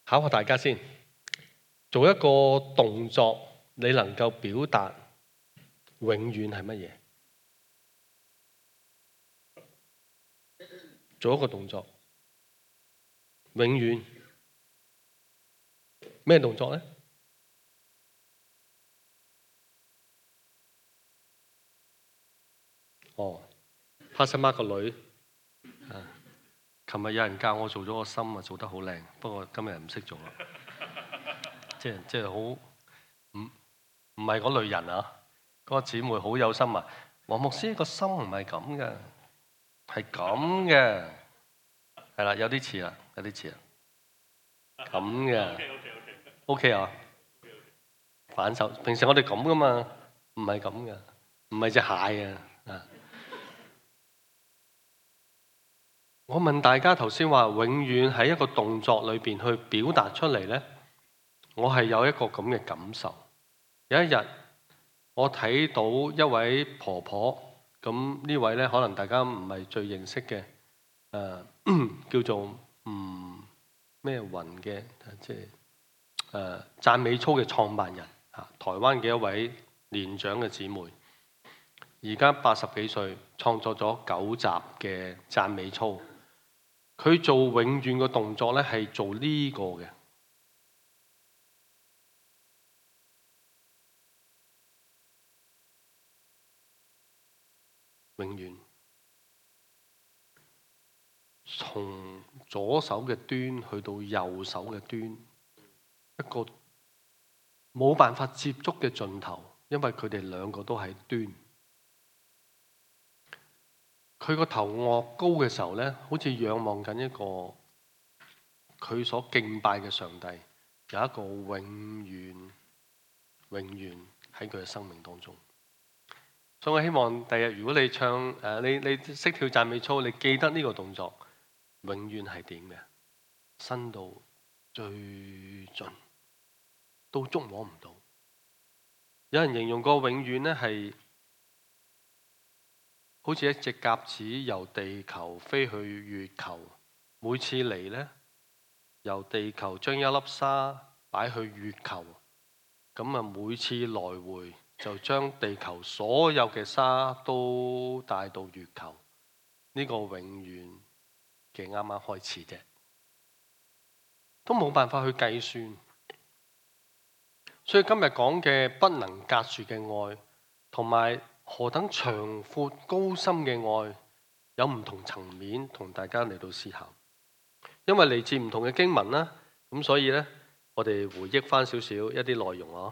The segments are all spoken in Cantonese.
考下大家先，做一個動作，你能夠表達永遠係乜嘢？做一個動作，永遠咩動作呢？哦，Pastor Mark 個女啊，琴日有人教我做咗個心啊，做得好靚，不過今日唔識做啦，即係好唔係嗰類人啊，嗰個姊妹好有心啊，黃牧師個心唔係咁嘅，係咁嘅，係啦，有啲似啦，有啲似啦，咁嘅，OK 啊，反手，平時我哋咁噶嘛，唔係咁嘅，唔係隻蟹啊。我問大家頭先話永遠喺一個動作裏邊去表達出嚟呢，我係有一個咁嘅感受。有一日我睇到一位婆婆，咁呢位呢可能大家唔係最認識嘅，叫做咩雲嘅，即係讚美操嘅創辦人，台灣嘅一位年長嘅姊妹，而家80幾歲，創作咗9集嘅讚美操。佢做永遠嘅動作咧，係做呢個嘅，永遠從左手嘅端去到右手嘅端，一個冇辦法接觸嘅盡頭，因為佢哋兩個都喺端。佢個頭昂高嘅時候咧，好似仰望緊一個佢所敬拜嘅上帝，有一個永遠喺佢嘅生命當中。所以我希望第日如果你唱你識跳讚美操，你記得呢個動作，永遠係點嘅？伸到最盡，都觸摸唔到。有人形容過永遠咧係好似一隻鴿子由地球飛去月球，每次嚟呢，由地球將一粒沙擺去月球，咁啊每次來回就將地球所有嘅沙都帶到月球。呢個永遠嘅啱啱開始啫，都冇辦法去計算。所以今日講嘅不能隔絕嘅愛，同埋何等長闊高深嘅愛，有唔同層面同大家嚟到思考。因為嚟自唔同嘅經文啦，咁所以呢，我哋回憶翻少少一啲內容咯。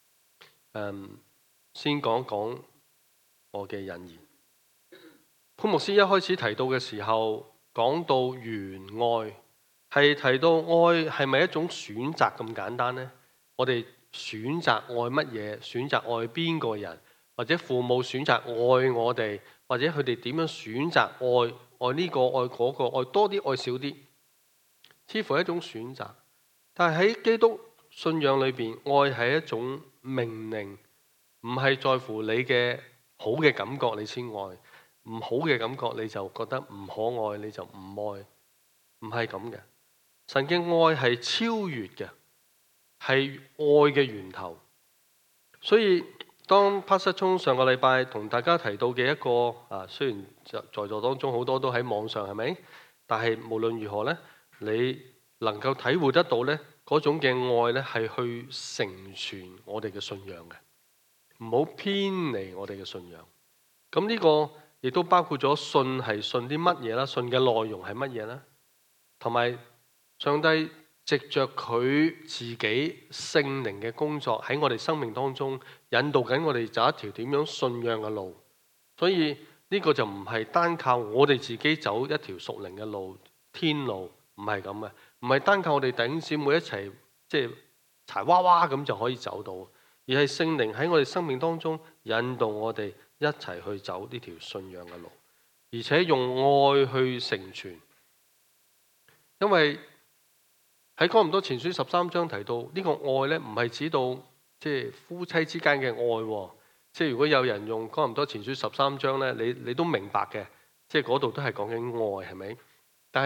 先講講我嘅引言。潘牧師一開始提到嘅時候，講到原愛，係提到愛係咪一種選擇咁簡單呢？我哋選擇愛乜嘢？選擇愛邊個人？或者父母選擇愛我哋，或者佢哋點樣選擇愛呢個愛嗰個，愛多啲愛少啲，似乎係一種選擇。但係喺基督信仰裏邊，愛係一種命令，唔係在乎你嘅好嘅感覺你先愛，唔好嘅感覺你就覺得唔可愛，你就唔愛，唔係咁嘅。神嘅愛係超越嘅，係愛嘅源頭。所以當 Pastor Chung 上個禮拜同大家提到嘅一個雖然在座當中好多都喺網上係咪？但係無論如何呢，你能夠體會得到呢嗰種嘅愛呢，係去成全我哋嘅信仰嘅，唔好偏離我哋嘅信仰。咁呢個亦都包括咗信係信啲乜嘢啦，信嘅內容係乜嘢啦，同埋上帝藉着佢自己聖靈嘅工作喺我哋生命當中引導緊我哋走一條點樣信仰嘅路。所以呢個就唔係單靠我哋自己走一條屬靈嘅路，天路，唔係咁嘅，唔係單靠我哋弟兄姊妹一齊即係柴娃娃咁就可以走到，而係聖靈喺我哋生命當中引導我哋一齊去走呢條信仰嘅路，而且用愛去成全。因為喺哥林多前書13章提到呢個愛呢，唔係指到即係夫妻之間嘅愛。即係如果有人用哥林多前書13章呢，你都明白嘅，即係嗰度都係講緊愛，係咪？但係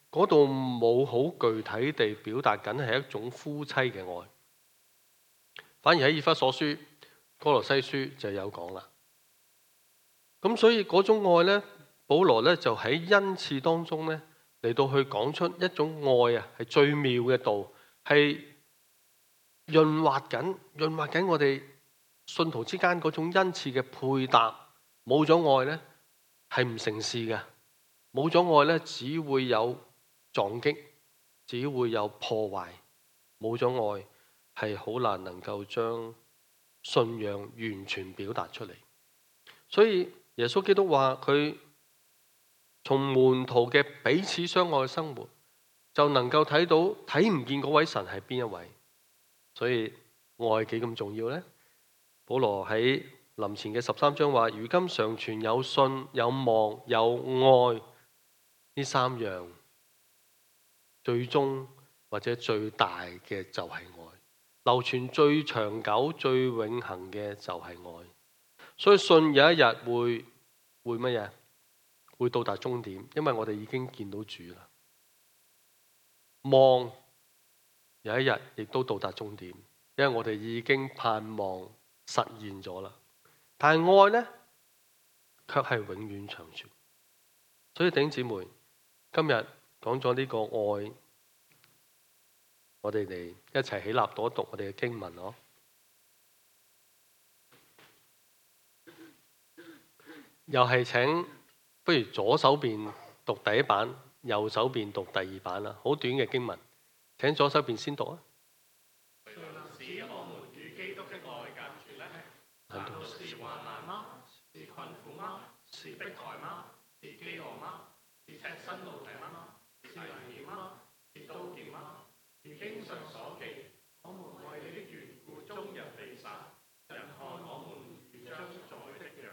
嗰度冇好具體地表達緊係一種夫妻嘅愛，反而喺以弗所書、哥羅西書就有講啦。咁所以嗰種愛呢，保羅呢就喺恩賜當中呢嚟到去講出一種愛啊，係最妙嘅道，係潤滑緊我哋信徒之間嗰種恩賜嘅配搭。冇咗愛呢係唔成事嘅，冇咗愛呢只會有撞擊，只會有破壞。冇咗愛係好難能夠將信仰完全表達出嚟。所以耶穌基督話佢從門徒嘅彼此相愛嘅生活，就能夠睇到睇唔見嗰位神係邊一位。所以愛幾咁重要呢？保羅喺林前嘅13章話：如今常存有信、有望、有愛呢三樣，最終或者最大嘅就係愛，流傳最長久、最永恆嘅就係愛。所以信有一日會乜嘢？會到達終點，因為我哋已經見到主啦。望有一日亦都到達終點，因為我哋已經盼望實現咗啦。但係愛呢，卻係永遠長存。所以弟兄姊妹，今日講咗呢個愛，我哋嚟一齊起立讀一讀我哋嘅經文咯。又係請，不如左手邊讀第一版，右手邊讀第二版啦。好短嘅經文，請左手邊先讀啊。 使我們與基督的愛隔絕呢？難道是患難嗎？是困苦嗎？是迫害嗎？是飢餓嗎？是赤身露體嗎？是危險嗎？是刀劍嗎？如經上所記，我們為你的緣故終日被殺，人看我們如將宰的羊。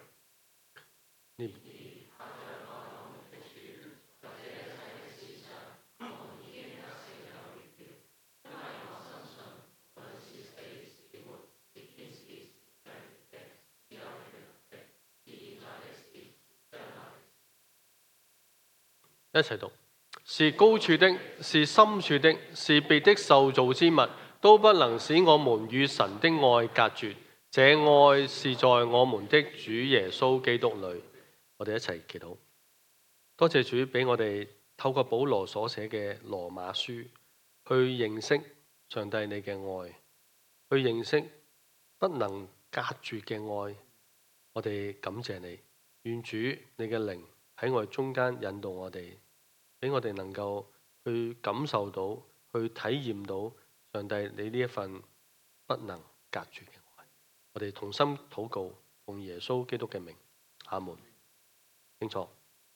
一齊讀，是高處的，是深處的，是別的受造之物，都不能使我們與神的愛隔絕。這愛是在我們的主耶穌基督裏。我哋一齊祈禱。多謝主俾我哋透過保羅所寫嘅羅馬書，去認識上帝你嘅愛，去認識不能隔絕嘅愛。我哋感謝你，願主你嘅靈喺我哋中間引導我哋，俾我哋能夠去感受到，去體驗到上帝你呢一份不能隔絕嘅愛。我哋同心禱告，奉耶穌基督嘅名，阿門。清楚。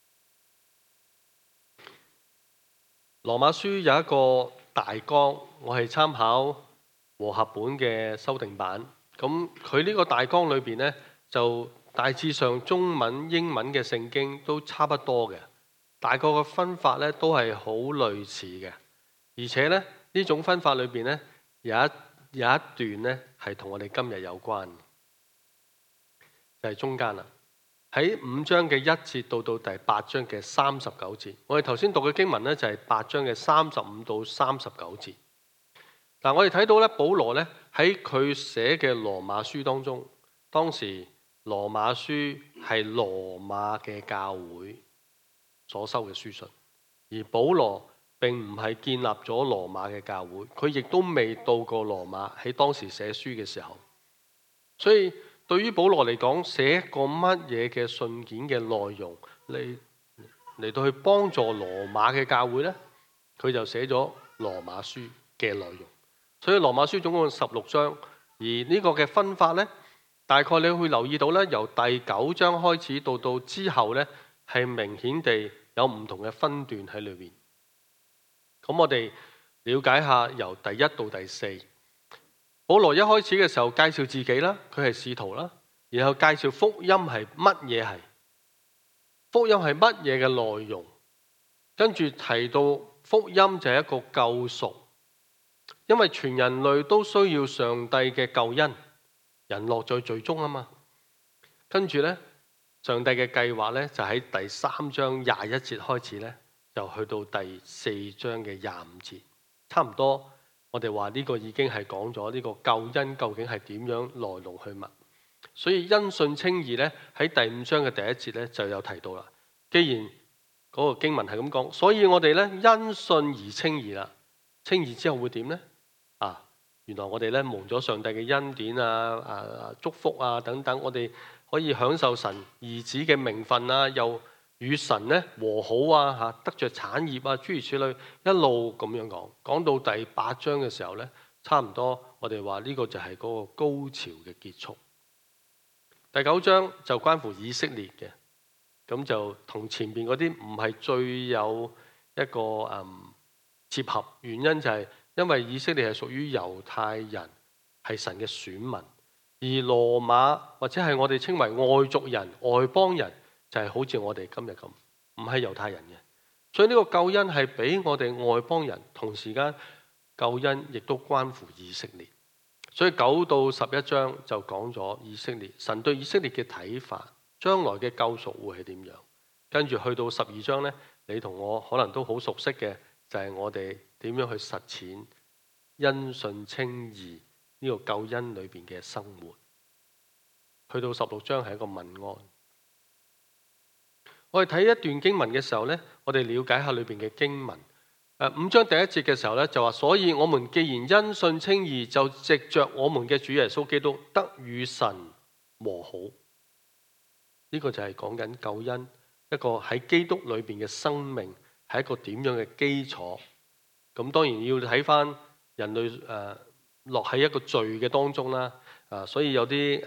羅馬書有一個大綱，我係參考和合本嘅修訂版。咁佢呢個大綱裏邊呢，就大致上中文、英文嘅聖經都差不多嘅，大概嘅分法呢都係好類似嘅。而且呢，呢種分法裏邊呢，有一段呢係同我哋今日有關，就係中間啦。喺5章嘅1節到第8章嘅39節，我哋頭先讀嘅經文呢，就係8章嘅35到39節。嗱，我哋睇到咧，保羅咧喺佢寫嘅羅馬書當中，當時羅馬書係羅馬嘅教會所收嘅書信，而保羅並唔係建立咗羅馬嘅教會，佢亦都未到過羅馬喺當時寫書嘅時候，所以對於保羅嚟講，寫一個乜嘢嘅信件嘅內容嚟到去幫助羅馬嘅教會呢，佢就寫咗羅馬書嘅內容。所以羅馬書總共16章，而呢個嘅分法呢，大概你會留意到呢，由第9章開始到之後呢，係明顯地有唔同嘅分段喺裏面。咁我哋了解下由第1到第4。保羅一開始嘅時候介紹自己啦，佢係使徒啦，然後介紹福音係乜嘢，係福音係乜嘢嘅內容，跟住提到福音就係一個救贖，因為全人類都需要上帝嘅救恩，人落在罪中啊嘛。跟住呢，上帝嘅計劃呢，就喺第3章21節開始呢， 就去到第4章嘅25節，差唔多。我哋話呢個已經係講咗呢個救恩究竟係點樣來龍去脈，所以因信稱義呢，喺第5章嘅第1節呢就有提到啦。既然嗰個經文係咁講，所以我哋呢因信而稱義啦。稱義之後會點呢？原來我哋呢蒙咗上帝嘅恩典祝福等等，我哋可以享受神兒子嘅名分又與神呢和好得着產業諸如此類，一路咁樣講。講到第8章嘅時候呢，差唔多我哋話呢個就係嗰個高潮嘅結束。第9章就關乎以色列嘅，咁就同前邊嗰啲唔係最有一個接合，原因就係因為以色列係屬於猶太人，係神嘅選民，而羅馬或者係我哋稱為外族人、外邦人，就係好似我哋今日咁，唔係猶太人嘅。所以呢個救恩係俾我哋外邦人，同時間救恩亦都關乎以色列。所以9到11章就講咗以色列，神對以色列嘅睇法，將來嘅救贖會係點樣。跟住去到12章呢，你同我可能都好熟悉嘅，就係我哋點樣去實踐因信稱義呢個救恩裏邊嘅生活。去到16章係一個問安。我哋睇一段經文嘅時候呢，我哋了解下裏邊嘅經文。5章第1節嘅時候呢，就話，所以我們既然因信稱義，就藉着我們嘅主耶穌基督得與神和好。呢個就係講緊救恩，一個喺基督裏邊嘅生命係一個點樣嘅基礎。咁當然要睇翻人類落喺一個罪嘅當中啦。所以有啲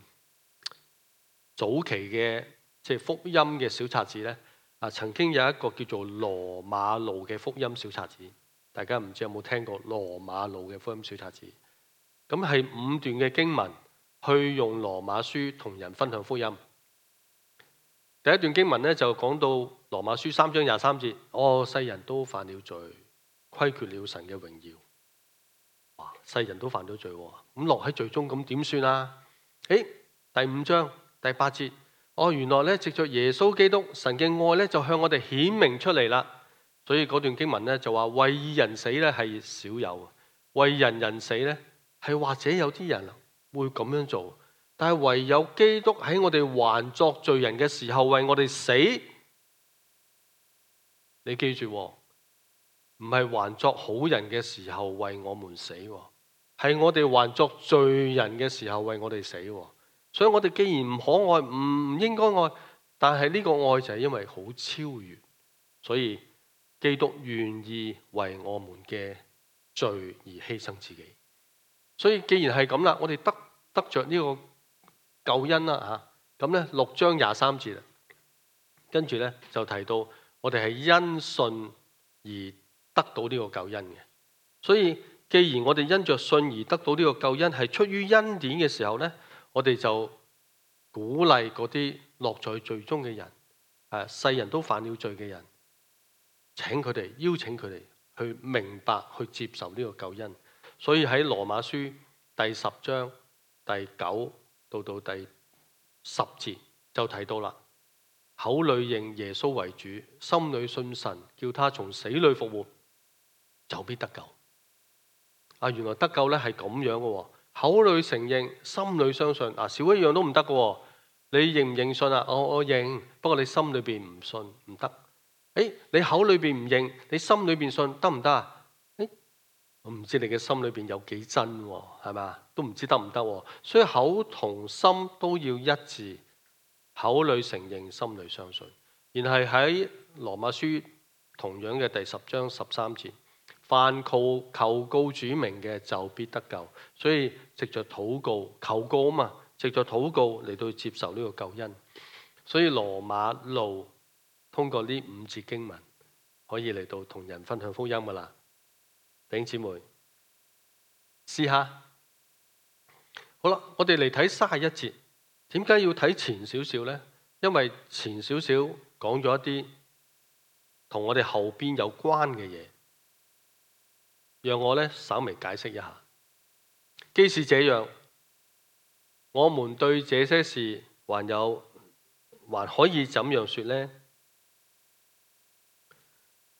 早期嘅即係福音嘅小冊子呢，曾經有一個叫做羅馬路嘅福音小冊子，大家唔知有冇聽過羅馬路嘅福音小冊子？咁係5段嘅經文，去用羅馬書同人分享福音。第一段經文呢，就講到羅馬書3章23節，世人都犯了罪，虧缺了神嘅榮耀。哇！世人都犯咗罪，咁落喺罪中，咁點算啊？第5章第8節。原來咧，藉着耶穌基督，神嘅愛咧就向我哋顯明出嚟啦。所以嗰段經文咧就話，為義人死咧係少有，為人死咧係或者有啲人會咁樣做，但係唯有基督喺我哋還作罪人嘅時候為我哋死。你記住，唔係還作好人嘅時候為我們死，係我哋還作罪人嘅時候為我哋死。所以我哋既然唔可愛，唔應該愛，但係呢個愛就係因為好超越，所以基督願意為我們嘅罪而犧牲自己。所以既然係咁啦，我哋得着呢個救恩啦嚇。咁咧6章23節啦，跟住咧就提到我哋係因信而得到呢個救恩嘅。所以既然我哋因着信而得到呢個救恩係出於恩典嘅時候咧，我哋就鼓勵嗰啲落在罪中嘅人，世人都犯了罪嘅人，請佢哋，邀請佢哋去明白、去接受呢個救恩。所以喺羅馬書第10章第9到第10節就提到啦，口裏認耶穌為主，心裏信神，叫他從死裏復活，就必得救。原來得救咧係咁樣嘅。口裏承認，心裏相信，少一樣都唔得嘅。你認唔認信啊？我認，不過你心裏邊唔信，唔得。你口裏邊唔認，你心裏邊信，得唔得啊？我唔知你嘅心裏邊有幾真，係嘛？都唔知得唔得。所以口同心都要一致，口裏承認，心裏相信。然後喺羅馬書同樣嘅第10章13節。凡求告主名嘅就必得救，所以藉着禱告求告啊嘛，藉着禱告嚟到接受呢個救恩。所以羅馬路通過呢5節經文可以嚟到同人分享福音噶啦。弟兄姊妹試下，好啦，我哋嚟睇31節。點解要睇前少少呢？因為前少少講咗一啲同我哋後邊有關嘅嘢。讓我呢稍微解釋一下。既是這樣，我們對這些事還可以怎樣說呢？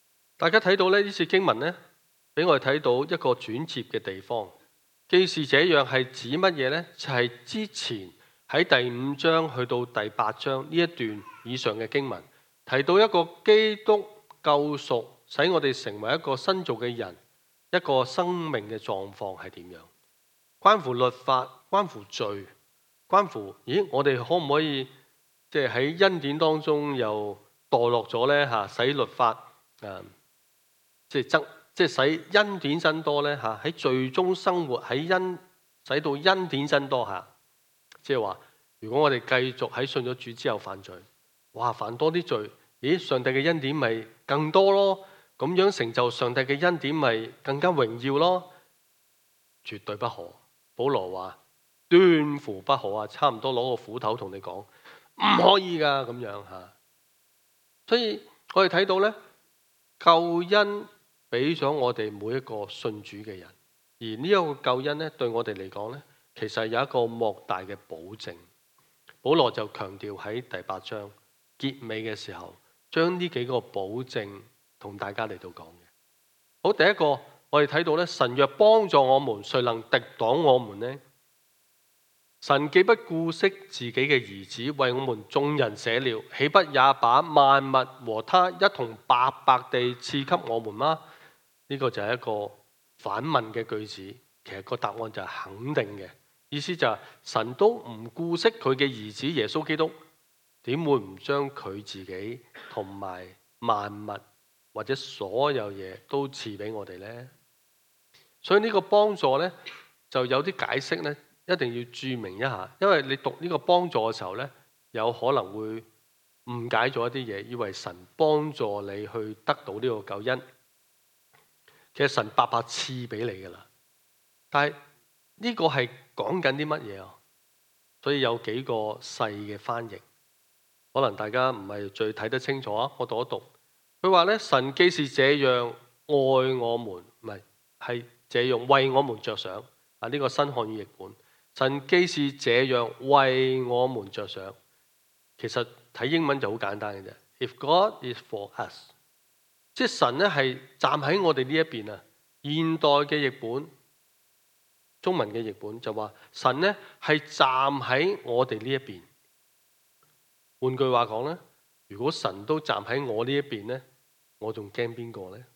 大家睇到呢次經文呢，俾我哋睇到一個轉折嘅地方。既是這樣係指乜嘢呢？就係之前喺第5章去到第8章呢一段以上嘅經文，提到一個基督救贖，使我哋成為一個新造嘅人，一個生命嘅狀況係點樣？關乎律法，關乎罪，關乎我哋可唔可以即係喺恩典當中又墮落咗呢？使律法即係使恩典增多呢？喺罪中生活，使到恩典增多下。即係話，如果我哋繼續喺信咗主之後犯罪，犯多啲罪，上帝嘅恩典咪更多咯？咁樣成就上帝嘅恩典咪更加榮耀咯？絕對不可。保羅話斷乎不可啊！差唔多攞個斧頭同你講，唔可以噶咁樣吓。所以我哋睇到呢，救恩俾咗我哋每一個信主嘅人，而呢一個救恩呢，對我哋嚟講呢，其實有一個莫大嘅保證。保羅就強調喺第8章結尾嘅時候，將呢幾個保證同大家嚟到講嘅。好，第一個我哋睇到呢，神若幫助我們，誰能敵擋我們呢？神既不顧惜自己嘅兒子，為我們眾人捨了，豈不也把萬物和他一同白白地賜給我們嗎？呢個就係一個反問嘅句子，其實個答案就係肯定嘅，意思就係神都唔顧惜佢嘅兒子耶穌基督，點會唔將佢自己同埋萬物或者所有嘢都賜俾我哋呢？所以呢個幫助呢，就有啲解釋呢，一定要注明一下，因為你讀呢個幫助嘅時候呢，有可能會誤解咗一啲嘢，以為神幫助你去得到呢個救恩。其實神白白賜俾你噶啦，但係呢個係講緊啲乜嘢啊？所以有幾個細嘅翻譯，可能大家唔係最睇得清楚啊。我讀一讀，佢話咧，神既是這樣愛我們，唔係這樣為我們着想啊。呢個新漢語譯本，神既是這樣為我們着想，其實睇英文就好簡單嘅啫。If God is for us。即係神咧係站喺我哋呢一邊啊！現代嘅譯本，中文嘅譯本就話神咧係站喺我哋呢一邊。換句話講咧，如果神都站喺我呢一邊咧，我仲驚邊個咧？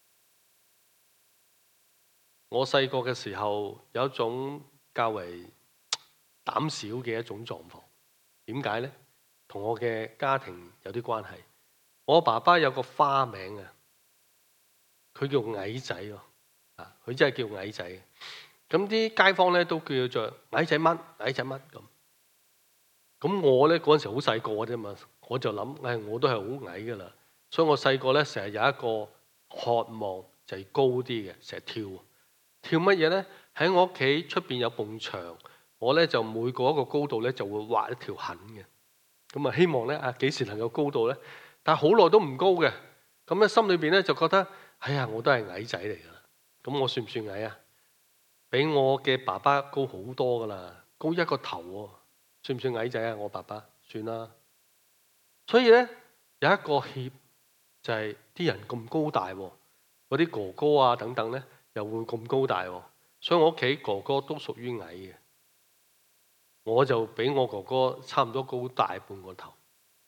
我細個嘅時候有一種較為膽小嘅一種狀況，點解咧？同我嘅家庭有啲關係。我爸爸有個花名啊，佢叫矮仔喎，佢真係叫矮仔。咁啲街坊咧都叫佢做矮仔乜，矮仔乜咁。咁我咧嗰陣時好細個啫嘛，我就諗，我都係好矮噶啦。所以我細個咧成日有一個渴望就係高啲嘅，成日跳乜嘢咧？喺我屋企出邊有埲牆，我咧就每過一個高度咧就會畫一條痕嘅。咁啊希望咧幾時能夠高度咧？但係好耐都唔高嘅，咁咧心裏邊咧就覺得，我都係矮仔嚟噶啦。咁我算唔算矮啊？比我嘅爸爸高好多噶啦，高一個頭喎，算唔算矮仔啊？我爸爸算啦。所以咧有一個協就係啲人咁高大，嗰啲哥哥啊等等咧又會咁高大，所以我屋企哥哥都屬於矮嘅，我就比我哥哥差唔多高大半個頭。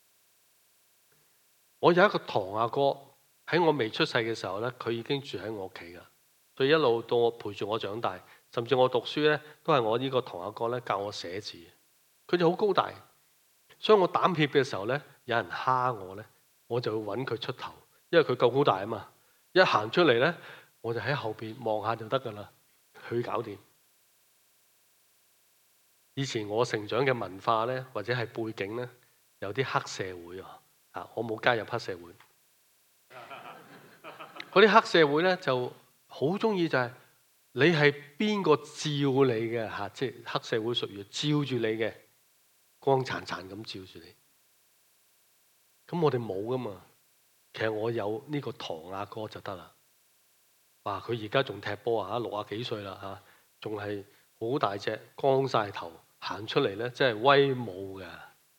我有一個堂阿哥喺我未出世嘅時候咧，佢已經住喺我屋企噶，所以一路到我陪住我長大，甚至我讀書咧都係我呢個堂阿哥咧教我寫字。佢就好高大，所以我膽怯嘅時候咧，有人蝦我咧，我就會揾佢出頭，因為佢夠高大啊嘛。一行出嚟咧，我就喺後邊望下就得噶啦，佢搞掂。以前我成長嘅文化咧，或者係背景咧，有啲黑社會啊。我冇加入黑社會。嗰啲黑社會咧就好中意就係你係邊個照你嘅，即係黑社會屬於照住你嘅，光燦燦咁照住你。咁我哋冇噶嘛。其實我有呢個堂阿哥就得啦。佢而家仲踢波啊，60幾歲啦，仲係好大隻，光晒頭，行出嚟咧真係威武嘅。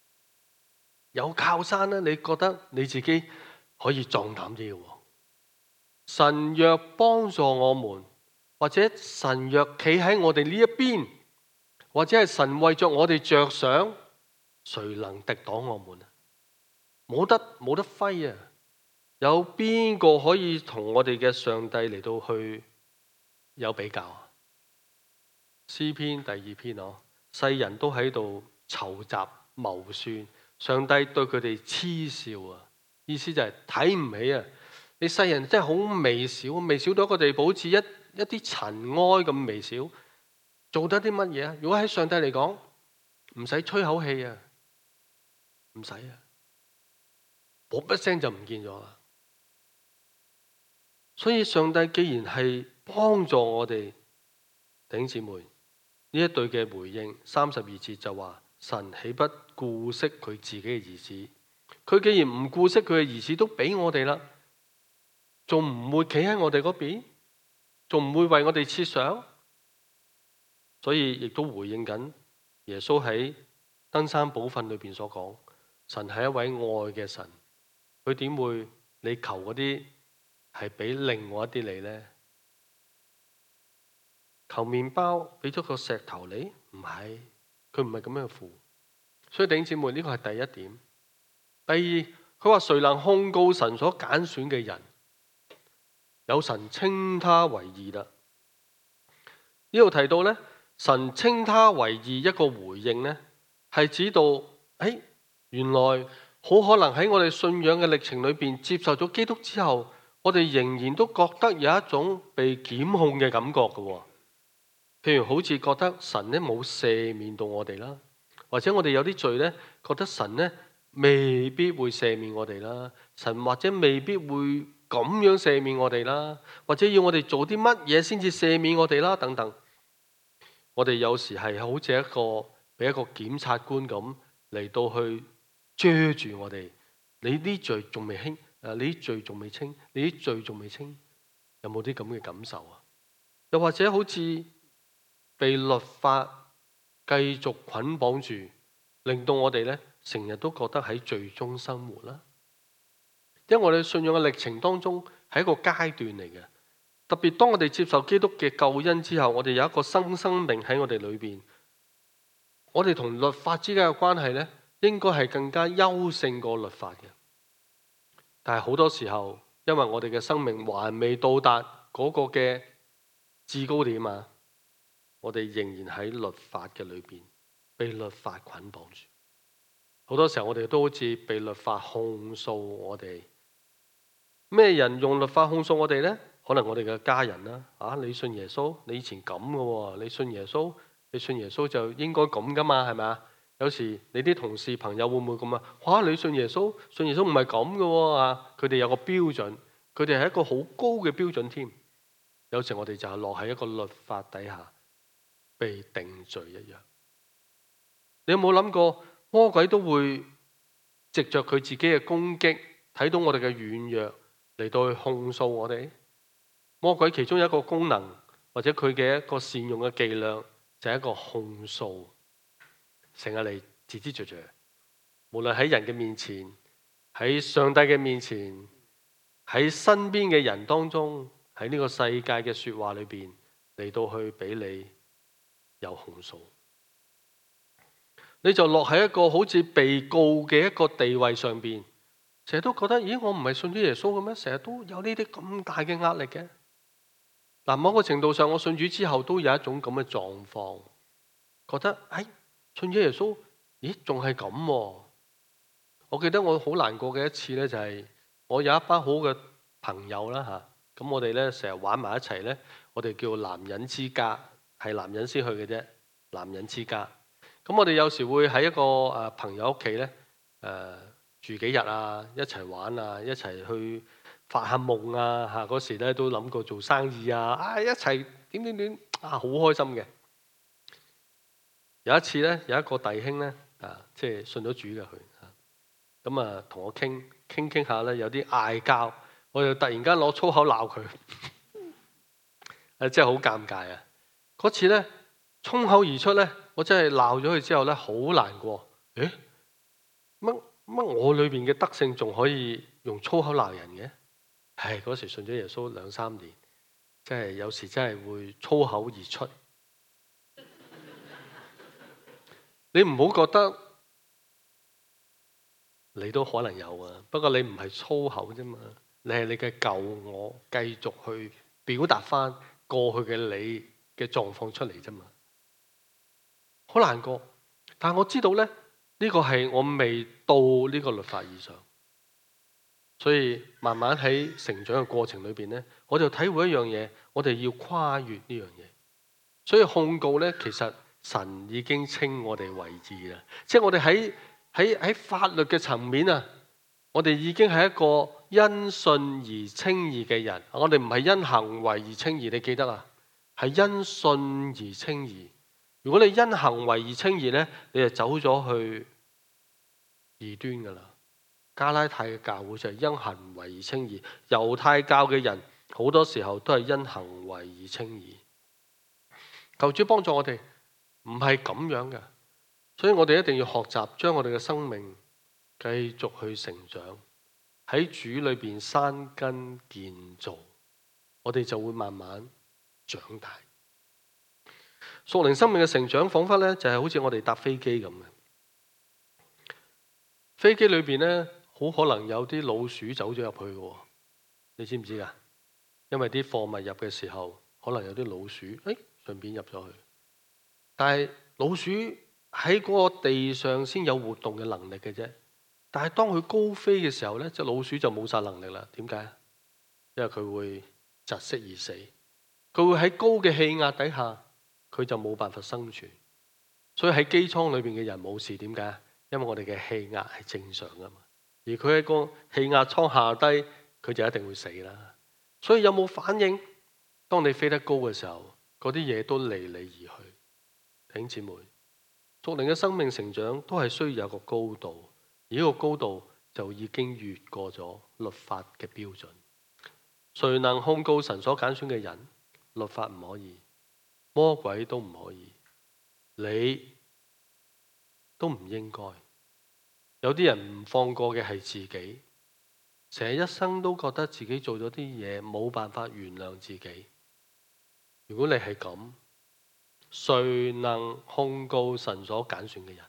有靠山咧，你覺得你自己可以壯膽啲嘅喎。 神若幫助我們，或者神若企喺我哋呢一邊，或者係神為着我哋着想，誰能敵擋我們啊？冇得揮啊！有邊個可以同我哋嘅上帝嚟到去有比較啊？詩篇第2篇世人都喺度籌集謀算，上帝對佢哋嗤笑啊！意思就係睇唔起啊！你世人真係好微小，微小到一個地步，好似一啲塵埃咁微小，做得啲乜嘢啊？如果喺上帝嚟講，唔使吹口氣啊，唔使啊，啵一聲就唔見咗啦。所以上帝既然係幫助我哋弟兄姊妹，呢一對嘅回應32節就話：神豈不顧惜佢自己嘅兒子？佢既然唔顧惜佢嘅兒子都俾我哋啦，仲唔會企喺我哋嗰邊？仲唔會為我哋設想？所以亦都回應緊耶穌喺登山寶訓裏邊所講：神係一位愛嘅神，佢點會你求嗰啲係俾另外一啲你呢？求麵包俾咗個石頭你？唔係，佢唔係咁樣付。所以弟兄姊妹，呢個係第一點。第二，佢話誰能控告神所揀選嘅人？有神稱他為義啦。呢度提到呢，神稱他為義一個回應呢，係指到原來好可能喺我哋信仰嘅歷程裏邊接受咗基督之後，我哋仍然都覺得有一種被檢控嘅感覺嘅。譬如好似覺得神呢冇赦免到我哋啦，或者我哋有啲罪呢，覺得神呢未必會赦免我哋啦，神或者未必會咁樣赦免我哋啦，或者要我哋做啲乜嘢先至赦免我哋啦，等等。我哋有時係好似俾一個檢察官咁嚟到去遮住我哋，你啲罪仲未清，你啲罪仲未清，你啲罪仲未清，有冇啲咁嘅感受啊？又或者好似被律法繼續捆綁住，令到我哋呢成日都覺得喺罪中生活啦。因為我哋信仰嘅歷程當中係一個階段嚟嘅，特別當我哋接受基督嘅救恩之後，我哋有一個新生命喺我哋裏邊，我哋同律法之間嘅關係呢，應該係更加優勝過律法嘅。但係好多時候，因為我哋嘅生命還未到達嗰個嘅至高點啊，我哋仍然喺律法嘅裏邊，被律法捆綁住。好多時候我哋都好似被律法控訴我哋。咩人用律法控訴我哋呢？可能我哋嘅家人啦，你信耶穌，你以前咁嘅喎，你信耶穌就應該咁噶嘛，係咪啊？有時你啲同事朋友會唔會咁啊？你信耶穌唔係咁嘅喎，佢哋有個標準，佢哋係一個好高嘅標準添。有時我哋就係落喺一個律法底下被定罪一樣。你有冇諗過魔鬼都會藉着佢自己嘅攻擊，睇到我哋嘅軟弱嚟到去控訴我哋？魔鬼其中一個功能或者佢嘅一個善用嘅伎倆就係一個控訴，成日嚟自知著著，無論喺人嘅面前，喺上帝嘅面前，喺身邊嘅人當中，喺呢個世界嘅說話裏邊嚟到去俾你有控訴，你就落喺一個好似被告嘅一個地位上邊，成日都覺得咦，我唔係信咗耶穌嘅咩？成日都有呢啲咁大嘅壓力嘅。嗱，某個程度上，我信主之後都有一種咁嘅狀況，覺得信咗耶穌，咦，仲係咁？我記得我好難過嘅一次呢，就係我有一班好嘅朋友啦嚇，咁我哋呢成日玩埋一齊呢，我哋叫男人之家，係男人先去嘅啫，男人之家。咁我哋有時會喺一個朋友屋企呢住幾日啊，一齊玩啊，一齊去發下夢啊，嗰時咧都諗過做生意啊，一齊點好開心嘅。有一次咧，有一個弟兄咧即係信咗主嘅佢，咁同我傾下咧，有啲嗌交，我就突然間攞粗口鬧佢，真係好尷尬啊！嗰次咧衝口而出咧，我真係鬧咗佢之後咧，好難過。乜我裏邊嘅德性仲可以用粗口鬧人嘅？ 嗰時信咗耶穌2-3年，真係有時真係會粗口而出。你唔好覺得你都可能有啊，不過你唔係粗口啫嘛，你係你嘅舊我繼續去表達翻過去嘅你嘅狀況出嚟啫嘛，好難過。但我知道咧，呢個係我未到呢個律法以上，所以慢慢喺成長嘅過程裏邊咧，我就體會一樣嘢，我哋要跨越呢樣嘢。所以控告咧，其實神已經稱我哋為義啦，即係我哋喺法律嘅層面啊，我哋已經係一個因信而稱義嘅人。我哋唔係因行為而稱義，你記得啊？係因信而稱義。如果你因行為而稱義咧，你就走咗去異端噶啦。加拉太嘅教會就係因行為而稱義，猶太教嘅人好多時候都係因行為而稱義。求主幫助我哋，唔係咁樣嘅，所以我哋一定要學習將我哋嘅生命繼續去成長，喺主裏邊生根建造，我哋就會慢慢長大。屬靈生命嘅成長，彷彿咧就係好似我哋搭飛機咁嘅。飛機裏邊咧，好可能有啲老鼠走咗入去嘅，你知唔知噶？因為啲貨物入嘅時候，可能有啲老鼠，順便入咗去。但係老鼠喺嗰個地上先有活動嘅能力嘅啫。但係當佢高飛嘅時候咧，隻老鼠就冇晒能力啦。點解？因為佢會窒息而死。佢會喺高嘅氣壓底下，佢就冇辦法生存。所以喺機艙裏邊嘅人冇事，點解？因為我哋嘅氣壓係正常噶嘛。而佢喺個氣壓艙下低，佢就一定會死啦。所以有冇反應？當你飛得高嘅時候，嗰啲嘢都離你而去。弟兄姊妹，屬靈嘅生命成長都係需要有個高度，而呢個高度就已經越過咗律法嘅標準。誰能控告神所揀選嘅人？律法唔可以，魔鬼都唔可以，你都唔應該。有啲人唔放過嘅係自己，成日一生都覺得自己做咗啲嘢冇辦法原諒自己。如果你係咁，誰能控告神所揀選嘅人？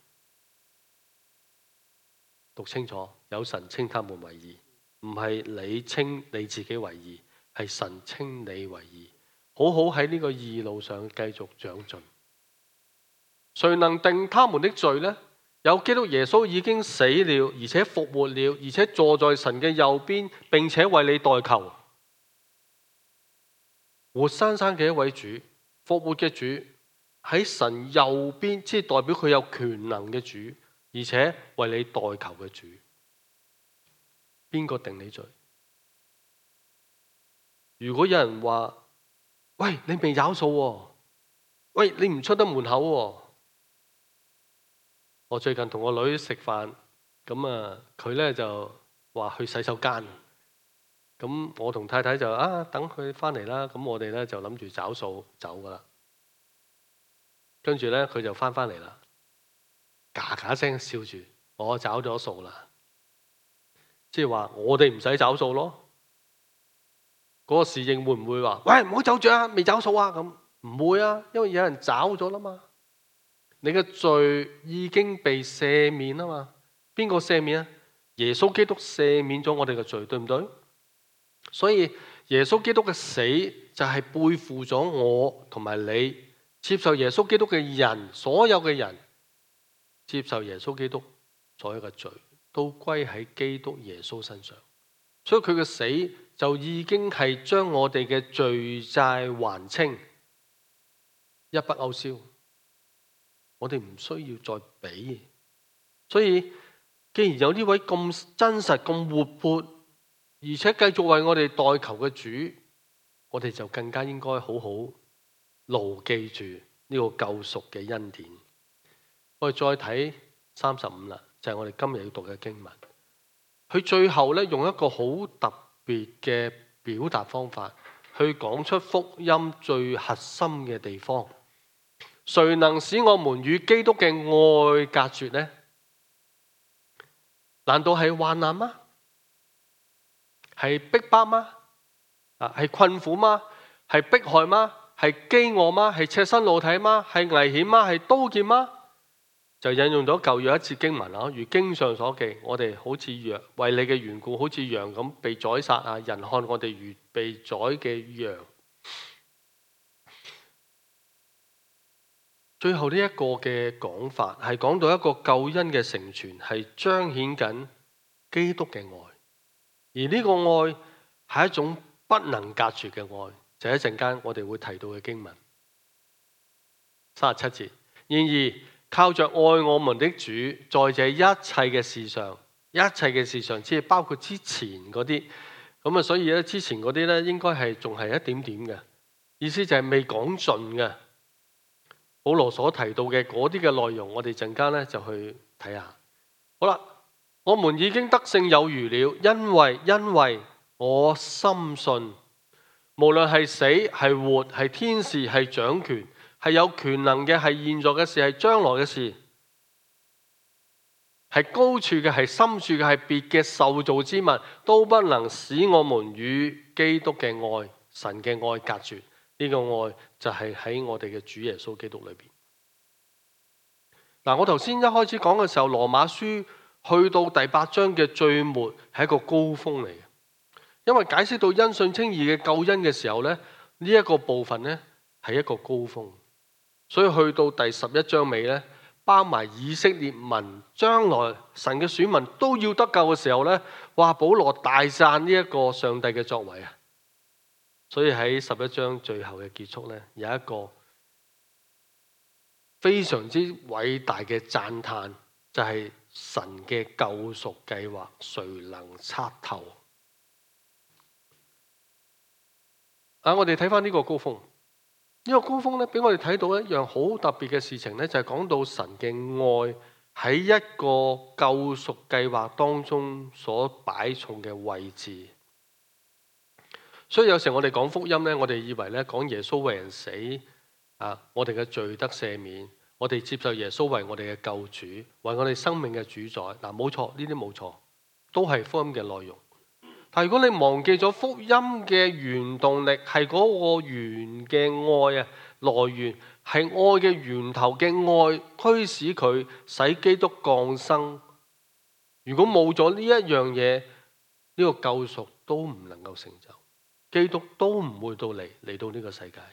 讀清楚，有神稱他們為義，唔係你稱你自己為義，係神稱你為義。好好喺呢個義路上繼續長進。誰能定他們的罪呢？有基督耶穌已經死了，而且復活了，而且坐在神嘅右邊，並且為你代求。活生生嘅一位主，復活嘅主，喺神右邊，即係代表佢有權能嘅主，而且為你代求嘅主。邊個定你罪？如果有人話，喂，你未找數喎，喂，你唔出得門口喎。我最近同我女食飯，咁佢咧就話去洗手間，咁我同太太就等佢翻嚟啦，咁我哋咧就諗住找數走噶啦。跟住咧佢就翻嚟啦，嘎嘎聲笑住，我找咗數啦，即係話我哋唔使找數咯。嗰個侍應會唔會話，喂，唔好走住啊，未找數啊？咁唔會啊，因為有人找咗啦嘛。你嘅罪已經被赦免啊嘛。邊個赦免啊？耶穌基督赦免咗我哋嘅罪，對唔對？所以耶穌基督嘅死就係背負咗我同埋你接受耶穌基督嘅人，所有嘅人接受耶穌基督所有嘅罪都歸喺基督耶穌身上。所以佢嘅死就已經係將我哋嘅罪債還清，一筆勾銷。我哋唔需要再俾。所以既然有呢位咁真實、咁活潑，而且繼續為我哋代求嘅主，我哋就更加應該好好牢記住呢個救贖嘅恩典。我哋再睇35啦，就係我哋今日要讀嘅經文。佢最後咧用一個好特別嘅表達方法，去講出福音最核心嘅地方。誰能使我們與基督嘅愛隔絕呢？難道係患難嗎？ 係逼迫嗎？係困苦嗎？係迫害嗎？係飢餓嗎？係赤身露體嗎？係危險嗎？係刀劍嗎？就引用咗舊約一節經文啊，如經上所記，我哋好似羊，為你嘅緣故，好似羊咁被宰殺啊！人看我哋如被宰嘅羊。最後呢一個嘅講法係講到一個救恩嘅成全，係彰顯緊基督嘅愛，而呢個愛係一種不能隔絕嘅愛，就一陣間我哋會提到嘅經文37節。然而靠着愛我們的主，在這一切嘅事上，一切嘅事上，即係包括之前嗰啲，咁啊，所以咧之前嗰啲咧應該係仲係一點點嘅，意思就係未講盡嘅。保羅所提到嘅嗰啲嘅內容，我哋陣間咧就去睇下。好啦，我們已經得勝有餘了，因為我深信，無論係死係活，係天使係掌權，係有權能嘅，係現在嘅事，係將來嘅事，係高處嘅，係深處嘅，係別嘅受造之物，都不能使我們與基督嘅愛、神嘅愛隔絕。呢個愛就係喺我哋嘅主耶穌基督裏邊。嗱，我頭先一開始講嘅時候，羅馬書去到第8章嘅最末係一個高峰嚟嘅，因為解釋到因信稱義嘅救恩嘅時候咧，呢一個部分咧係一個高峰，所以去到第11章尾咧，包埋以色列民將來神嘅選民都要得救嘅時候咧，哇！保羅大讚呢一個上帝嘅作為啊！所以喺11章最後嘅結束咧，有一個非常之偉大嘅讚嘆，就係神嘅救贖計劃，誰能測透？我哋睇翻呢個高峰，呢個高峰咧，俾我哋睇到一樣好特別嘅事情咧，就係講到神嘅愛喺一個救贖計劃當中所擺重嘅位置。所以有時我哋講福音咧，我哋以為咧講耶穌為人死我哋嘅罪得赦免，我哋接受耶穌為我哋嘅救主，為我哋生命嘅主宰。冇錯，呢啲冇錯，都係福音嘅內容。但如果你忘記咗福音嘅原動力係嗰個源嘅愛來源係愛嘅源頭嘅愛驅使佢使基督降生。如果冇咗呢一樣嘢，呢個救贖都唔能夠成就。基督都唔會嚟到呢個世界。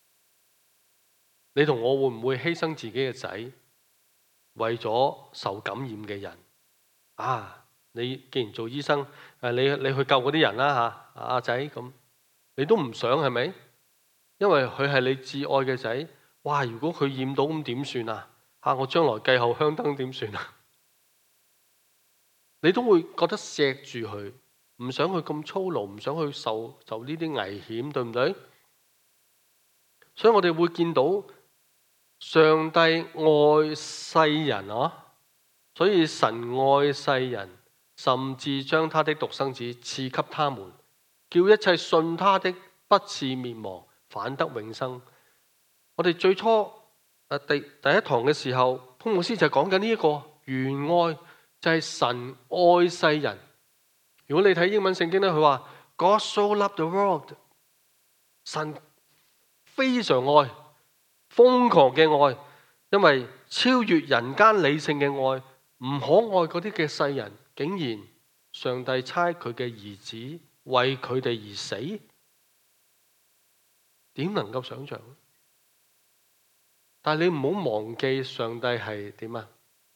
你同我會唔會犧牲自己嘅仔，為咗受感染嘅人？你既然做醫生，你去救嗰啲人啦阿仔咁，你都唔想係咪？因為佢係你至愛嘅仔。哇！如果佢染到咁點算啊？我將來繼後香燈點算啊？你都會覺得錫住佢。唔想去咁操勞，唔想去受呢啲危險，對唔對？所以我哋會見到上帝愛世人所以神愛世人，甚至將他的獨生子賜給他們，叫一切信他的不至滅亡，反得永生。我哋最初第一堂嘅時候，潘牧師就講緊呢一個原愛，就係神愛世人。如果你睇英文聖經咧，佢話 God so loved the world， 神非常愛，瘋狂嘅愛，因為超越人間理性嘅愛，唔可愛嗰啲嘅世人，竟然上帝差佢嘅兒子為佢哋而死，點能夠想象？但係你唔好忘記上帝係點啊？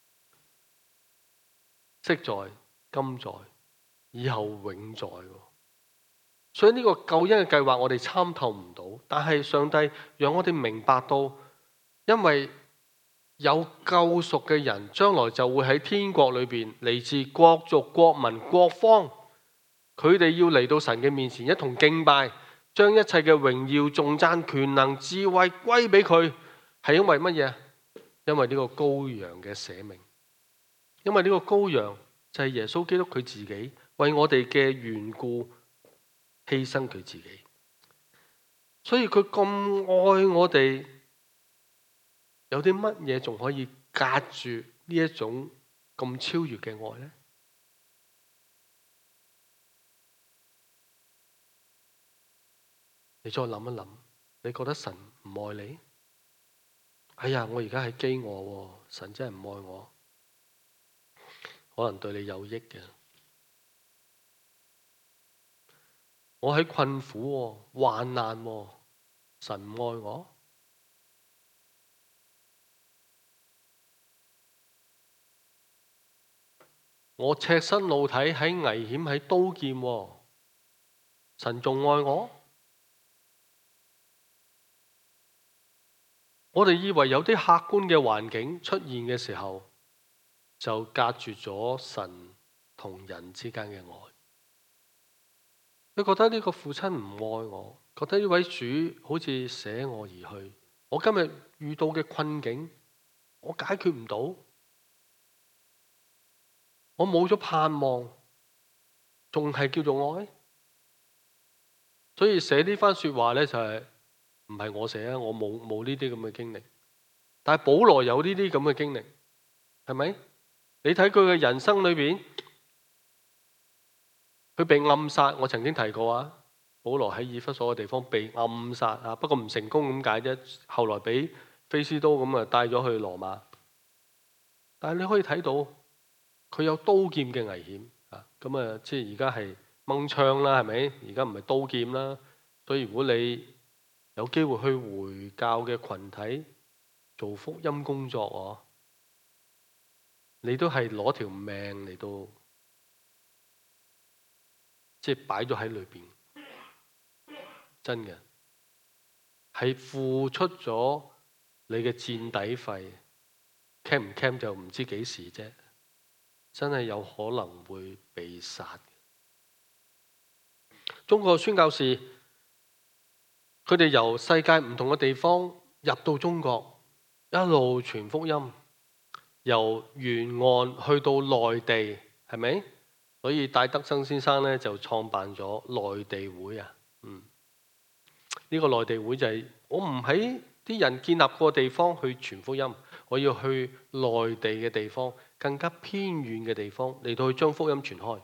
昔在，今在，以後永在。所以呢個救恩嘅計劃我哋參透唔到，但係上帝讓我哋明白到，因為有救贖嘅人將來就會喺天國裏邊，嚟自各族國民各方，佢哋要嚟到神嘅面前一同敬拜，將一切嘅榮耀頌讚權能智慧歸俾佢，係因為乜嘢？因為呢個羔羊嘅捨命，因為呢個羔羊就係耶穌基督佢自己為我哋嘅緣故犧牲佢自己，所以佢咁愛我哋，有啲乜嘢仲可以隔住呢一種咁超越嘅愛呢？ 你再諗一諗，你覺得神唔愛你？哎呀，我而家係飢餓喎，神真係唔愛我，可能對你有益嘅。我喺困苦喎，患難喎，神唔愛我。我赤身露體喺危險喺刀劍喎，神仲愛我？我哋以為有啲客觀嘅環境出現嘅時候，就隔絕咗神同人之間嘅愛。佢覺得呢個父親唔愛我，覺得呢位主好似捨我而去。我今日遇到嘅困境，我解決唔到，我冇咗盼望，仲係叫做愛？所以寫呢番說話呢，就係唔係我寫啊？我冇呢啲咁嘅經歷，但係保羅有呢啲咁嘅經歷，係咪？你睇佢嘅人生裏邊，佢被暗殺。我曾經提過啊，保羅喺以弗所嘅地方被暗殺啊，不過唔成功咁解啫。後來俾菲斯都咁啊帶咗去羅馬。但係你可以睇到佢有刀劍嘅危險啊。咁啊，即係而家係掹槍啦，係咪？而家唔係刀劍啦。所以如果你有機會去回教嘅群體做福音工作，你都係攞條命嚟到，即係擺咗喺裏邊，真嘅係付出咗你嘅戰底費，cam 唔 cam 就唔知幾時啫，真係有可能會被殺。中國宣教士，佢哋由世界唔同嘅地方入到中國，一路傳福音，由沿岸去到內地，係咪？所以戴德生先生咧就創辦咗內地會啊。呢個內地會就係我唔喺啲人建立個地方去傳福音，我要去內地嘅地方，更加偏遠嘅地方嚟到去將福音傳開。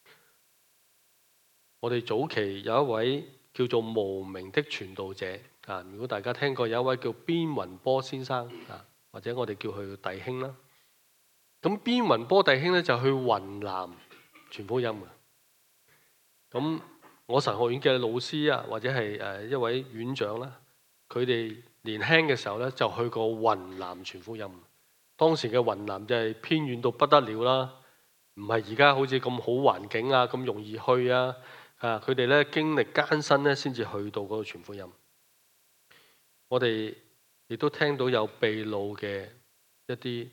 我哋早期有一位叫做無名的傳道者啊，如果大家聽過有一位叫邊雲波先生啊，或者我哋叫佢弟兄啦。咁邊雲波弟兄咧就去雲南傳福音嘅。咁我神學院嘅老師啊，或者係一位院長啦，佢哋年輕嘅時候咧就去過雲南傳福音。當時嘅雲南就係偏遠到不得了啦，唔係而家好似咁好環境啊，咁容易去啊。佢哋咧經歷艱辛咧，先至去到嗰度傳福音。我哋亦都聽到有秘魯嘅一啲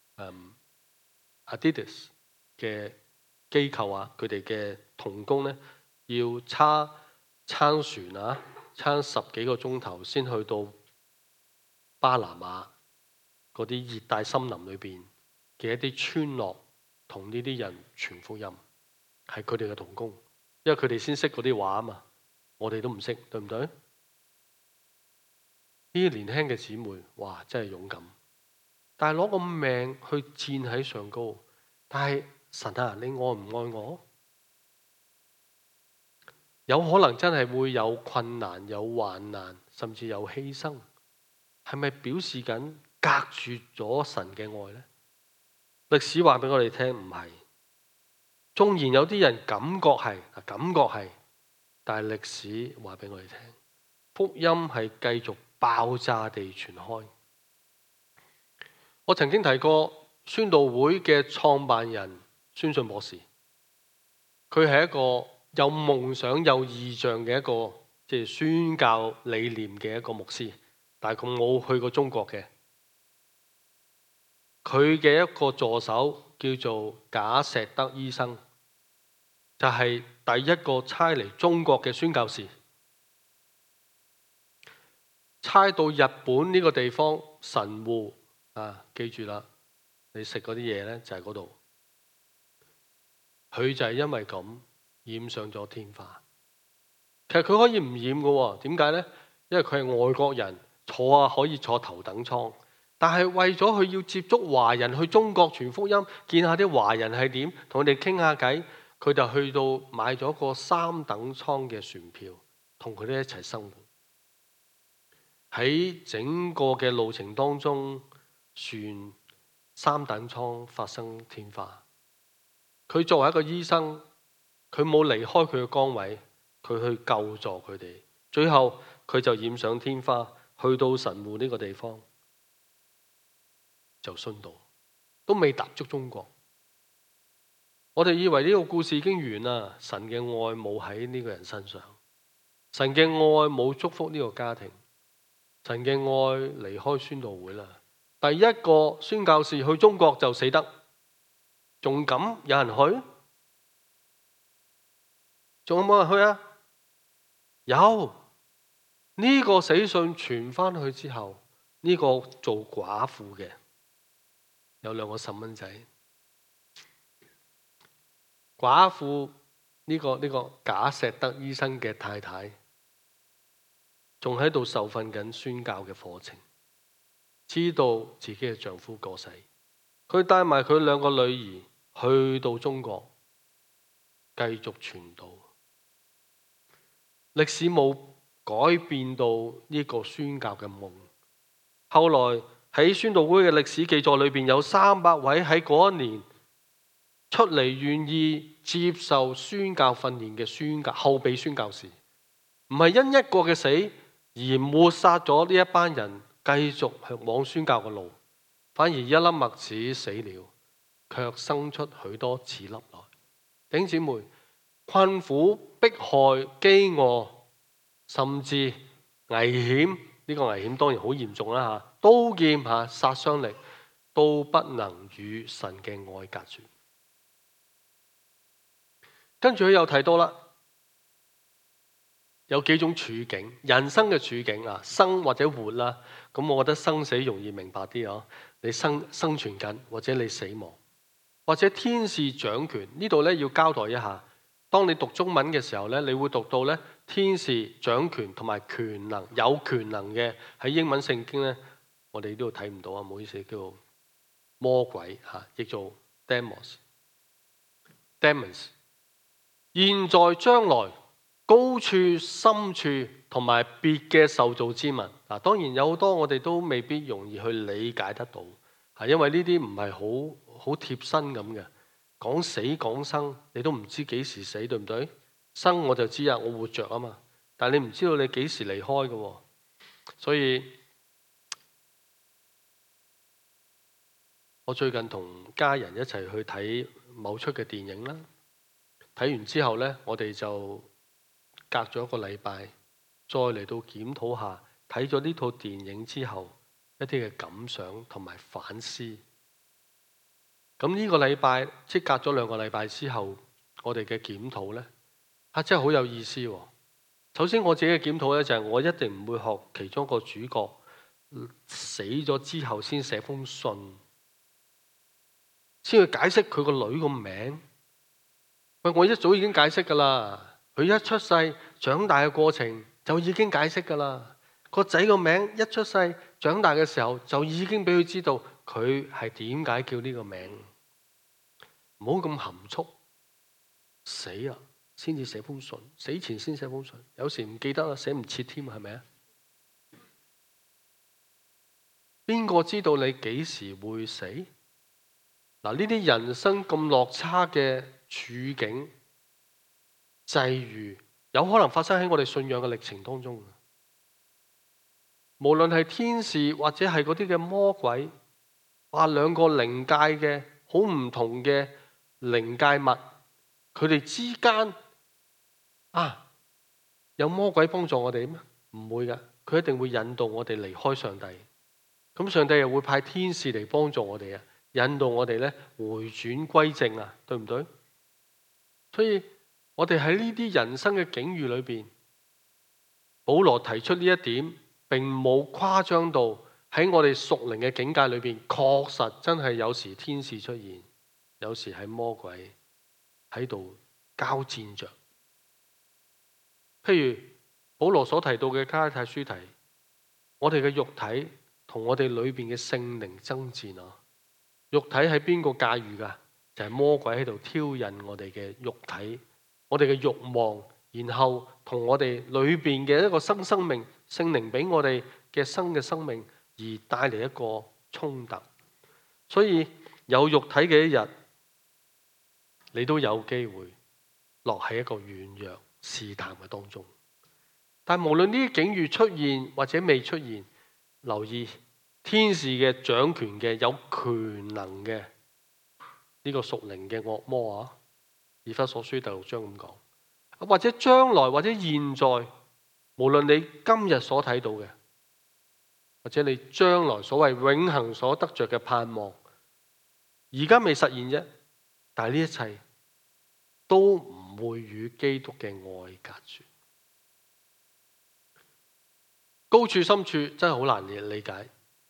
Adidas 嘅機構啊，佢哋嘅同工咧要撐船啊，撐10幾個鐘頭先去到巴拿馬嗰啲熱帶森林裏邊嘅一啲村落，同呢啲人傳福音，係佢哋嘅同工。因為佢哋先識嗰啲話啊嘛，我哋都唔識，對唔對？呢啲年輕嘅姊妹，哇，真係勇敢，但係攞個命去戰喺上高。但係神啊，你愛唔愛我？有可能真係會有困難、有患難，甚至有犧牲，係咪表示緊隔絕咗神嘅愛呢？歷史話俾我哋聽，唔係。縱然有啲人感覺係，但係歷史話俾我哋聽，福音係繼續爆炸地傳開。我曾經提過宣道會嘅創辦人宣信博士，佢係一個有夢想、有異象嘅一個即係宣教理念嘅一個牧師，但係佢冇去過中國嘅。佢嘅一個助手叫做賈石德醫生，就係第一個差嚟中國嘅宣教士，差到日本呢個地方神戶啊，記住啦，你食嗰啲嘢呢，就係嗰度。佢就係因為咁染上咗天花。其實佢可以唔染嘅，點解呢？因為佢係外國人，可以坐頭等艙。但係為咗佢要接觸華人，去中國傳福音，見下啲華人係點，同佢哋傾下偈，佢就去到買咗個3等艙嘅船票， 同佢哋一齊生活。喺整個嘅路程當中，船三等艙發生天花。佢作為一個醫生，佢冇離開佢嘅崗位，佢去救助佢哋。最後佢就染上天花，去到神戶呢個地方就殉道，都未踏足中國。我哋以為呢個故事已經完啦，神嘅愛冇喺呢個人身上，神嘅愛冇祝福呢個家庭，神嘅愛離開宣道會啦。第一個宣教士去中國就死得，仲敢有人去？仲有冇人去啊？有。呢個死訊傳翻去之後，呢個做寡婦嘅有2個細蚊仔。寡婦呢個賈錫德醫生嘅太太，仲喺度受訓緊宣教嘅課程，知道自己嘅丈夫過世，佢帶埋佢2個女兒去到中國繼續傳道。歷史冇改變到呢個宣教嘅夢。後來喺宣道會嘅歷史記載裏邊，有300位喺嗰一年出嚟願意接受宣教訓練嘅後備宣教士，唔係因一個嘅死而抹殺咗呢一班人繼續往宣教嘅路，反而一粒麥子死了，卻生出許多子粒來。弟兄姊妹，困苦、迫害、飢餓，甚至危險，呢個危險當然好嚴重啦嚇，刀劍嚇殺傷力都不能與神嘅愛隔絕。跟住佢又提到啦，有幾種處境，人生嘅處境啊，生或者活啦。咁我覺得生死容易明白啲啊，你生存緊，或者你死亡，或者天使掌權。呢度咧要交代一下，當你讀中文嘅時候咧，你會讀到咧天使掌權同埋權能，有權能嘅，喺英文聖經咧，我哋呢度睇唔到啊，唔好意思，叫做魔鬼嚇，譯做 Demos。現在、將來、高處、深處同埋別嘅受造之物。嗱，當然有好多我哋都未必容易去理解得到，係因為呢啲唔係好貼身咁嘅。講死講生，你都唔知幾時死，對唔對？生我就知啊，我活着啊嘛。但係你唔知道你幾時離開嘅，所以我最近同家人一齊去睇某出嘅電影啦。睇完之後呢，我哋就隔咗1個禮拜，再嚟到檢討下睇咗呢套電影之後一啲嘅感想同埋反思。咁呢個禮拜，即隔咗2個禮拜之後，我哋嘅檢討呢，真係好有意思喎。首先我自己嘅檢討呢，就係我一定唔會學其中一個主角死咗之後先寫封信，先去解釋佢個女個名。喂，我一早已經解釋㗎啦，佢一出世長大嘅過程就已經解釋㗎啦。個仔個名一出世長大嘅時候就已經俾佢知道佢係點解叫呢個名。唔好咁含蓄，死啦先至寫封信，死前先寫封信，有時唔記得啦，寫唔切添，係咪啊？邊個知道你幾時會死？嗱，呢啲人生咁落差嘅處境際遇，有可能發生喺我哋信仰嘅歷程當中。無論係天使或者係嗰啲嘅魔鬼，話2個靈界嘅好唔同嘅靈界物，佢哋之間有魔鬼幫助我哋咩？唔會㗎，佢一定會引導我哋離開上帝。咁上帝又會派天使嚟幫助我哋啊，引導我哋咧回轉歸正啊，對唔對？所以我哋喺呢啲人生嘅境遇裏邊，保羅提出呢一點，並冇誇張到喺我哋屬靈嘅境界裏邊，確實真係有時天使出現，有時係魔鬼喺度交戰着。譬如保羅所提到嘅加拉太書提，我哋嘅肉體同我哋裏邊嘅聖靈爭戰啊！肉體係邊個駕馭噶？就係魔鬼喺度挑釁我哋嘅肉體，我哋嘅慾望然後同我哋裏邊嘅一個新生命，聖靈俾我哋嘅新嘅生命而帶嚟一個衝突。所以有肉體嘅一日，你都有機會落喺一個軟弱試探嘅當中。但無論呢啲境遇出現或者未出現，留意天使嘅掌權嘅有權能嘅呢個屬靈嘅惡魔啊，以弗所書第6章咁講，或者將來或者現在，無論你今日所睇到嘅，或者你將來所謂永恆所得着嘅盼望，而家未實現啫，但係呢一切都唔會與基督嘅愛隔絕。高處深處真係好難理解。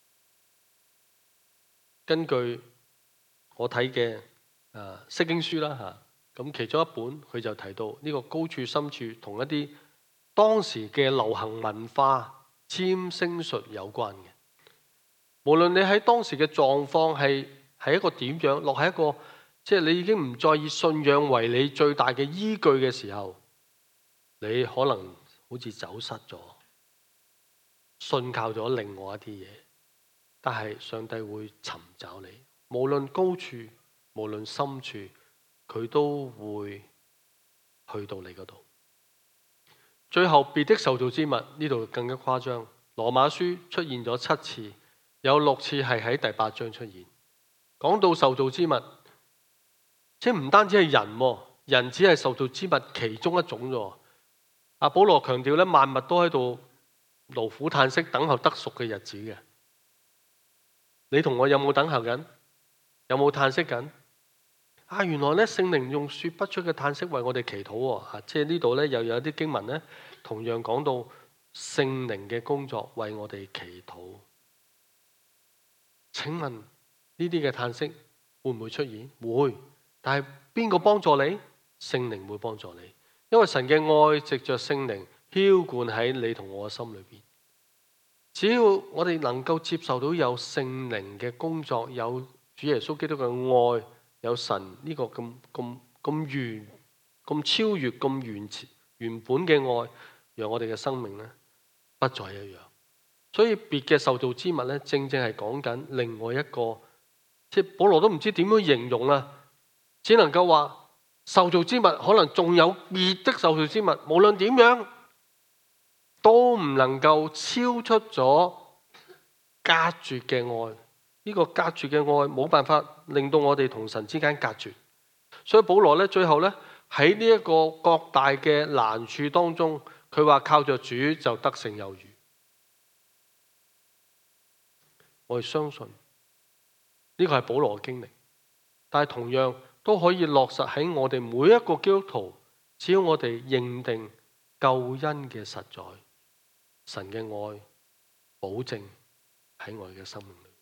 根據我睇嘅釋經書啦嚇，咁其中一本佢就提到呢個高處深處同一啲當時嘅流行文化占星術有關嘅。無論你喺當時嘅狀況係一個點樣，落喺一個即係你已經唔再以信仰為你最大嘅依據嘅時候，你可能好似走失咗，信靠咗另外一啲嘢。但係上帝會尋找你，無論高處，無論深處，佢都會去到你嗰度。最後別的受造之物呢度更加誇張，羅馬書出現咗7次，有6次係喺第8章出現。講到受造之物，即係唔單止係人，人只係受造之物其中一種啫。阿保羅強調咧，萬物都喺度勞苦嘆息，等候得贖嘅日子嘅。你同我有冇等候緊？有冇嘆息緊？原來咧聖靈用說不出嘅嘆息為我哋祈禱喎。即係呢度咧又有啲經文咧，同樣講到聖靈嘅工作為我哋祈禱。請問呢啲嘅嘆息會唔會出現？會，但係邊個幫助你？聖靈會幫助你，因為神嘅愛藉着聖靈澆灌喺你同我嘅心裏邊。只要我哋能夠接受到有聖靈嘅工作，有主耶穌基督嘅愛，有神呢個咁超越、咁原本嘅愛，讓我哋嘅生命咧不再一樣。所以別嘅受造之物咧，正正係講緊另外一個，即係保羅都唔知點樣形容啦，只能夠話受造之物可能仲有別的受造之物，無論點樣，都唔能夠超出咗隔絕嘅愛。呢個隔絕嘅愛冇辦法令到我哋同神之間隔絕。所以保羅咧最後咧喺呢一個各大嘅難處當中，佢話靠着主就得勝有餘。我哋相信呢個係保羅嘅經歷，但係同樣都可以落實喺我哋每一個基督徒，只要我哋認定救恩嘅實在。神嘅愛保證喺我哋嘅生命裏，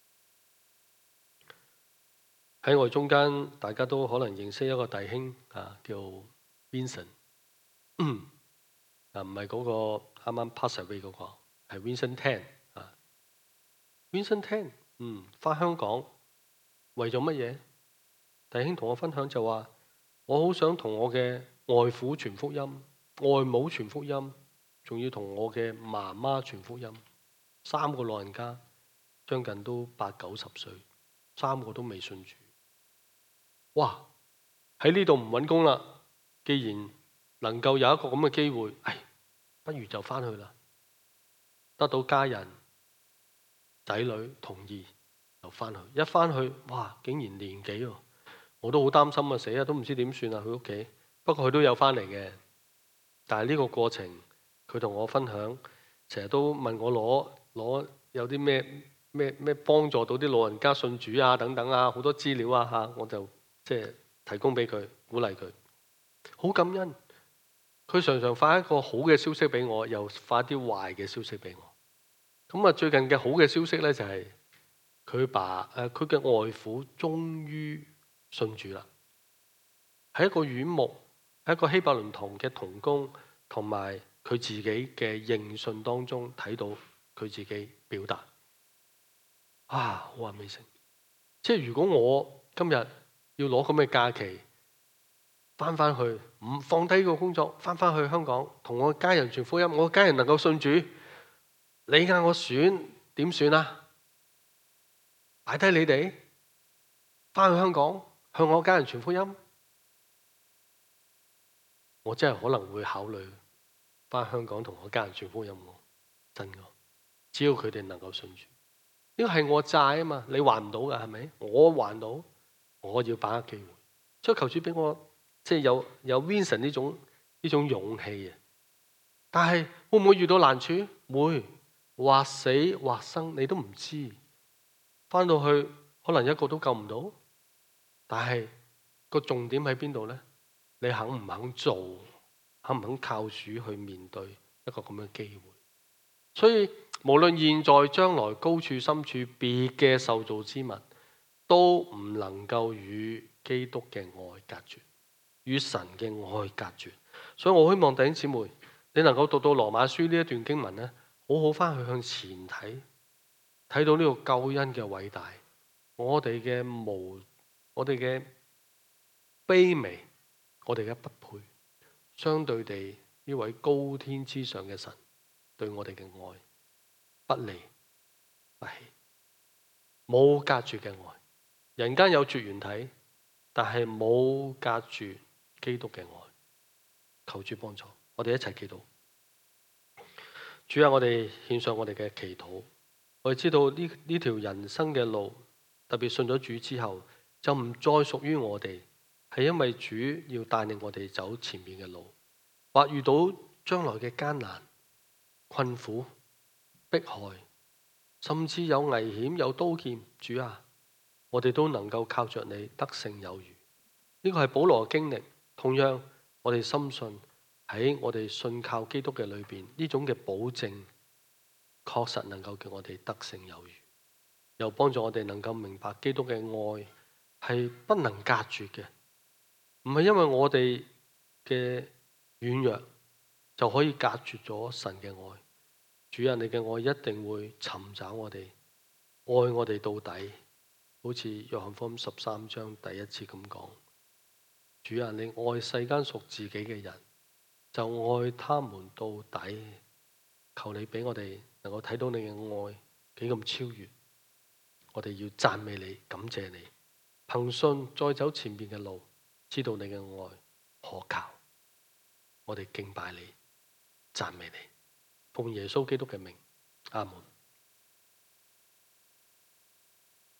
喺我哋中間，大家都可能認識一個弟兄叫 Vincent， 唔係嗰個啱啱 pass away 嗰個，係 Vincent Tan Vincent Tan， 翻香港為咗乜嘢？弟兄同我分享就話，我好想同我嘅外父傳福音，外母傳福音。仲要同我嘅媽媽傳福音，3個老人家將近都80、90歲，3個都未信主。哇！喺呢度唔揾工啦，既然能夠有一個咁嘅機會，不如就翻去啦。得到家人仔女同意就翻去，一翻去哇，竟然年幾喎，我都好擔心啊，死啊，都唔知點算啊，佢屋企。不過佢都有翻嚟嘅，但係呢個過程。佢同我分享，成日都問我攞有啲咩幫助到啲老人家信主啊等等啊，好多資料啊，我就即係提供俾佢，鼓勵佢。好感恩，佢常常發一個好嘅消息俾我，又發一啲壞嘅消息俾我。咁啊，最近嘅好嘅消息咧就係佢嘅外父終於信主啦，係一個院牧，係一個希伯倫堂嘅同工，同埋佢自己嘅認信當中睇到佢自己表達，好 amazing！即係如果我今日要攞咁嘅假期， 翻去，唔放低個工作，翻去香港同我家人傳福音。我家人能夠信主，你嗌我選點選啊？擺低你哋，翻去香港向我家人傳福音，我真係可能會考慮翻香港同我家人傳福音。真嘅，只要佢哋能夠信主，呢個係我債啊嘛，你還唔到㗎係咪？我還到，我要把握機會。所以求主俾我即係有 Vincent 呢種勇氣啊！但係會唔會遇到難處？會，或死或生你都唔知。翻到去可能一個都救唔到。但係個重點喺邊度呢？你肯唔肯做？肯唔肯靠主去面對一個咁嘅機會？所以無論現在、將來、高處、深處，別嘅受造之物都唔能夠與基督嘅愛隔絕，與神嘅愛隔絕。所以我希望弟兄姊妹，你能夠讀到羅馬書呢一段經文呢，好好翻去向前睇，睇到呢個救恩嘅偉大，我哋嘅卑微，我哋嘅不配，相對地呢位高天之上嘅神對我哋嘅愛不離不棄，冇隔絕嘅愛。人間有絕緣體，但係冇隔絕基督嘅愛。求主幫助，我哋一齊祈禱。主啊，我哋獻上我哋嘅祈禱。我哋知道呢條人生嘅路，特別信咗主之後，就唔再屬於我哋，係因為主要帶領我哋走前面嘅路，或遇到將來嘅艱難、困苦、迫害，甚至有危險、有刀劍。主啊，我哋都能夠靠着你得勝有餘。呢個係保羅嘅經歷。同樣，我哋深信喺我哋信靠基督嘅裏邊，呢種嘅保證確實能夠叫我哋得勝有餘，又幫助我哋能夠明白基督嘅愛係不能隔絕嘅。唔係因為我哋嘅軟弱就可以隔絕咗神嘅愛。主啊，你嘅愛一定會尋找我哋，愛我哋到底。好似約翰福音13章第一次咁講，主啊，你愛世間屬自己嘅人，就愛他們到底。求你俾我哋能夠睇到你嘅愛幾咁超越，我哋要讚美你，感謝你，憑信再走前面嘅路，知道你嘅愛可靠。我哋敬拜你，讚美你，奉耶穌基督嘅名，阿門。